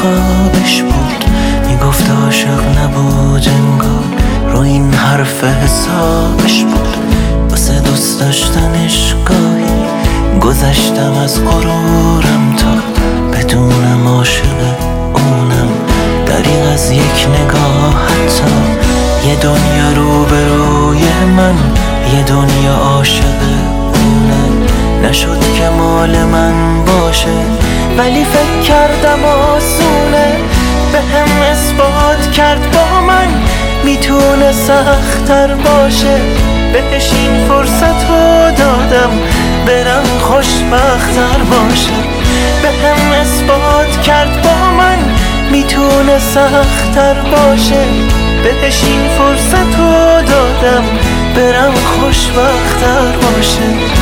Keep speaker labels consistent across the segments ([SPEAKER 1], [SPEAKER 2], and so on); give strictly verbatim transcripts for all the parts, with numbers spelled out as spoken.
[SPEAKER 1] خوابش بود، میگفت عاشق نبود انگار، رو این حرف حسابش بود. واسه دوست داشتنش گاهی گذشتم از غرورم تا بدونم عاشق اونم. دریغ از یک نگاه حتی یه دنیا روبروی من، یه دنیا عاشق اونه. نشد که مال من باشه ولی فکر کردم آسونه. به هم اثبات کرد با من میتونه سخت‌تر باشه. بهش این فرصت رو دادم برم خوشبخت‌تر باشه. به هم اثبات کرد با من میتونه سخت‌تر باشه. بهش این فرصت رو دادم برم خوشبخت‌تر باشه.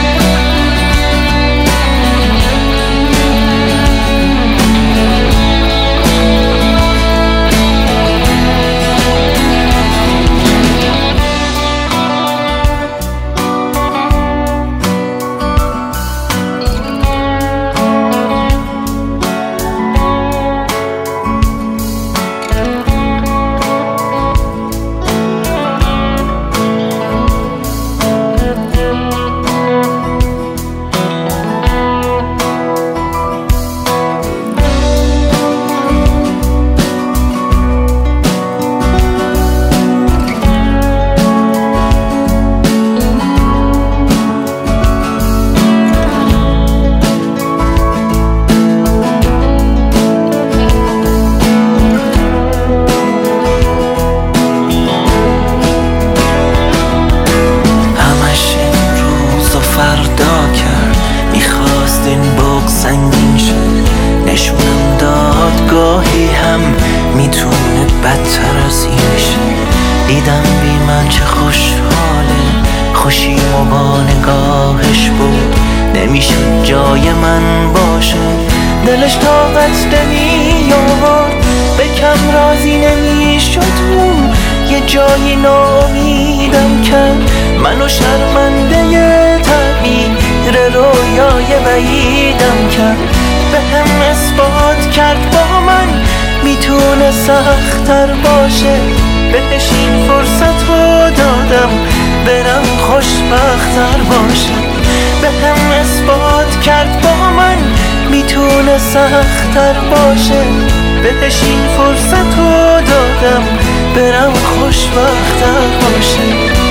[SPEAKER 1] نشونم داد گاهی هم میتونه بدتر از این شه. دیدم بی من چه خوشحاله، خوشیم و با نگاهش بود. نمیشد جای من باشه، دلش طاقت نمی آورد، به کم راضی نمیشد اون. یه جایی ناامیدم کرد منو شرمنده تغییر رویای بعیدم کرد. به هم اثبات کرد با من میتونه سخت‌تر باشه. بهش این فرصت رو دادم برم خوشبخت‌تر باشه. به هم اثبات کرد با من میتونه سخت‌تر باشه. بهش این فرصت رو دادم برم خوشبخت‌تر باشه.